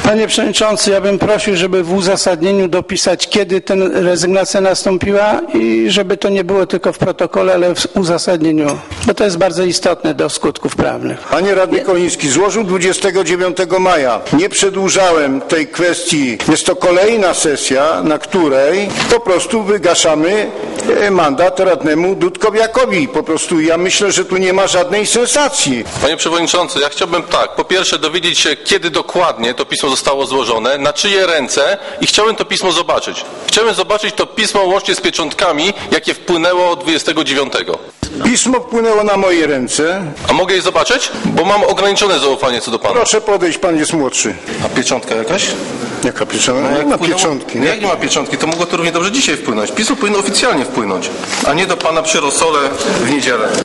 Panie Przewodniczący, ja bym prosił, żeby w uzasadnieniu dopisać, kiedy ta rezygnacja nastąpiła i żeby to nie było tylko w protokole, ale w uzasadnieniu, bo to jest bardzo istotne do skutków prawnych. Panie radny Koliński, złożył 29 maja. Nie przedłużałem tej kwestii. Jest to kolejna sesja, na której po prostu wygaszamy mandat radnemu Dudkowiakowi. Po prostu ja myślę, że tu nie ma żadnej sensacji. Panie Przewodniczący, ja chciałbym po pierwsze dowiedzieć się, kiedy dokładnie to pismo zostało złożone, na czyje ręce i chciałem to pismo zobaczyć. Chciałem zobaczyć to pismo łącznie z pieczątkami, jakie wpłynęło 29. Pismo wpłynęło na moje ręce. A mogę je zobaczyć? Bo mam ograniczone zaufanie co do pana. Proszę podejść, pan jest młodszy. A pieczątka jakaś? Jaka pieczątka? Nie ma pieczątki. Jak nie ma pieczątki, to mogło to równie dobrze dzisiaj wpłynąć. Pismo powinno oficjalnie wpłynąć, a nie do pana przy rosole w niedzielę.